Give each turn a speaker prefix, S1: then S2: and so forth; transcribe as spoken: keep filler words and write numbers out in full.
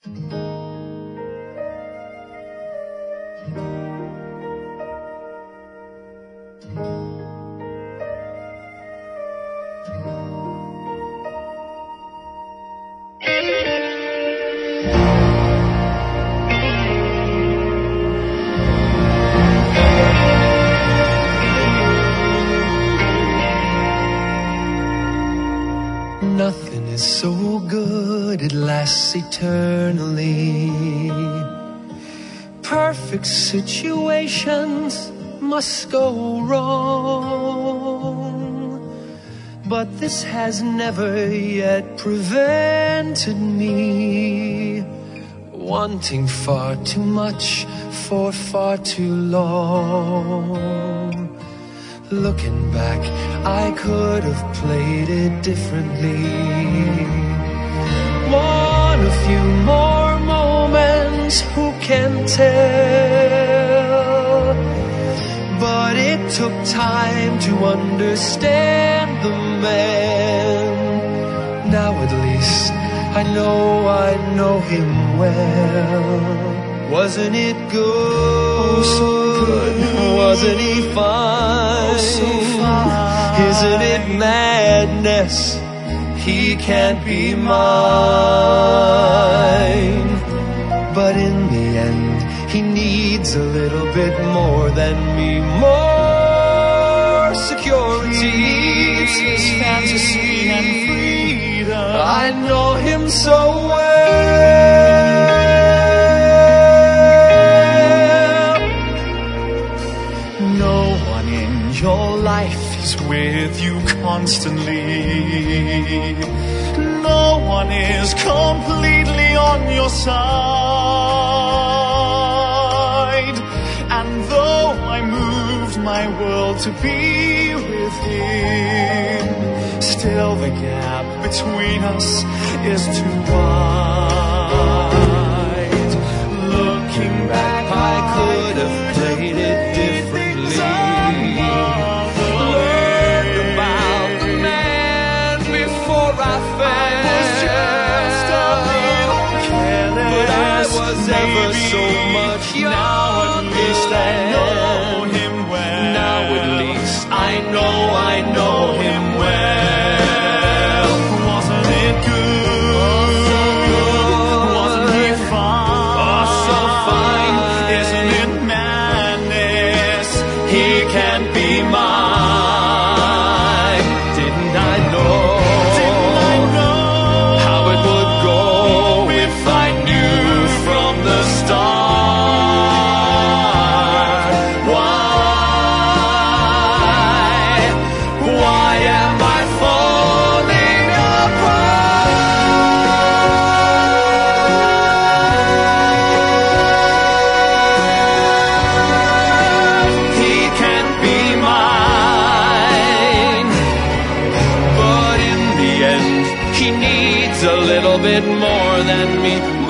S1: Nothing is so good, it lasts eternally. Perfect situations must go wrong, but this has never yet prevented me wanting far too much for far too long. Looking back, I could have played it differently. Want a few more moments, who can tell? But it took time to understand the man. Now at least I know I know him well. Wasn't it good? Oh, so good. Wasn't he fine? Oh, so fine. Isn't it madness? He can't be mine. But in the end, he needs a little bit more than me. More security. He needs his fantasy and freedom. I know him so well.
S2: Your life is with you constantly. No one is completely on your side. And though I moved my world to be with him, still the gap between us is too wide. Looking back, I could have played it differently.
S1: Ever so much younger.
S2: Now at least I know him well.
S1: Now at least I know I know him well.
S2: Wasn't it good?
S1: Oh, so good.
S2: Wasn't he fine?
S1: Oh, so fine.
S2: Isn't it madness?
S1: He can't be mine. Didn't I know?
S2: Didn't I know
S1: how it would go if I knew from the start? Why, why am I falling apart? He can't be mine, but in the end, he needs a little bit more than me.